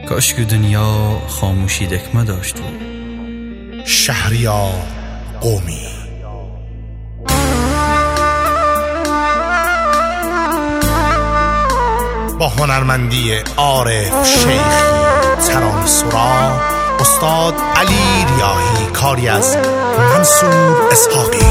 کاش که دنیا خاموشی دکمه داشت. شهریار قمی. با هنرمندی عارف شیخی ترانه‌سرا، استاد علی ریاحی، کاری از منصور اسحاقی.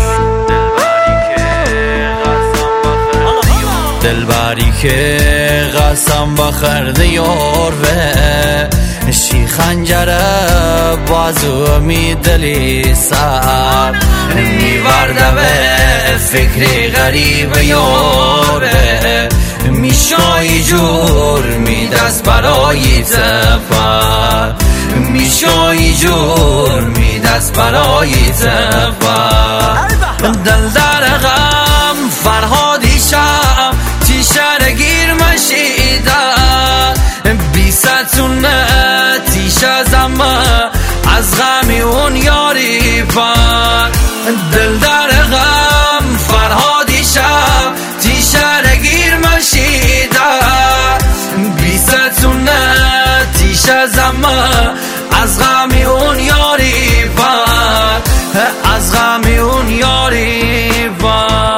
دلبری که قسم بخرده یار و شی خنجره بازو می دلی سر میورده به فکری غریب یاره، میشای جور می دست برای سفر، میشای جور می دست برای سفر. دل در غم فرهادی شم شرگیر مشیده بی ستونه شزم از غمی اون یاری پر. دل در غم فرهادی شب تی شرگیر مشیده بی ستونه شزم از غمی اون یاری پر، از غمی اون یاری پر.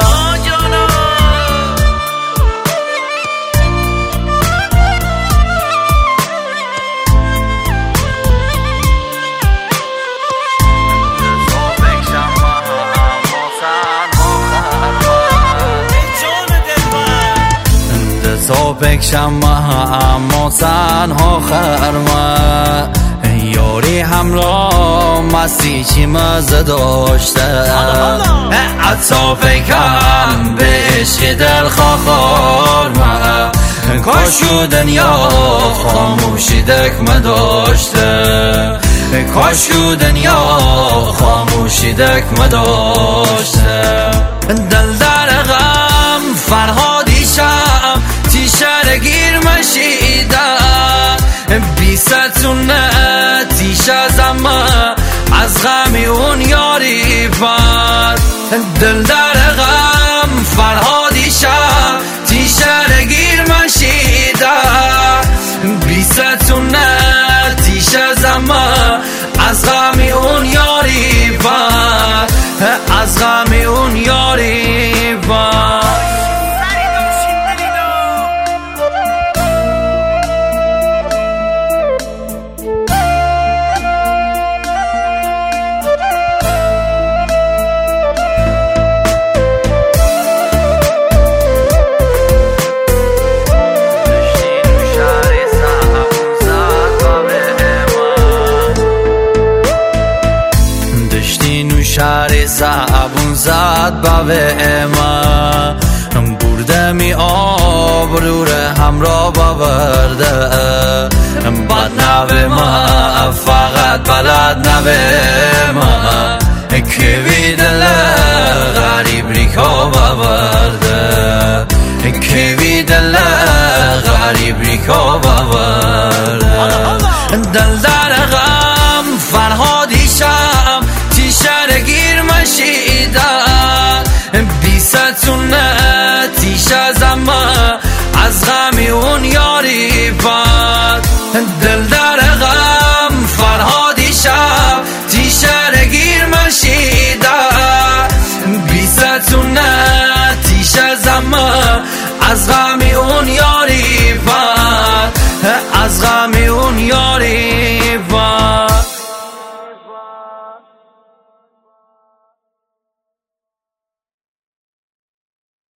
تو بکشم اما تنها خرمه، یاری همراه مستی چی مزه داشته، حتی بکم به عشق دل خارمه، کاشو دنیا خاموشی دکمه داشته، کاشو دنیا خاموشی دکمه داشته. دل در غم فرهادی شم تی شرگیر مشیده بی ستونه تی شزم از غمی اون یاری پر. دل در غم فرهادی شم تی شرگیر مشیده بی ستونه تی شزم از غمی اون یاری پر، از غمی اون یاری پر. شهر زبون زد به من، برده می آبروره همراه باورده، بد نوه من فقط بلد نوه من که بی دل غریب ریکا باورده، که بی دل غریب ریکا باورده. دل در غم فرهادی شم تی شرگیر مشیده بی ستونه تی شزم از غمی اون یاری پر.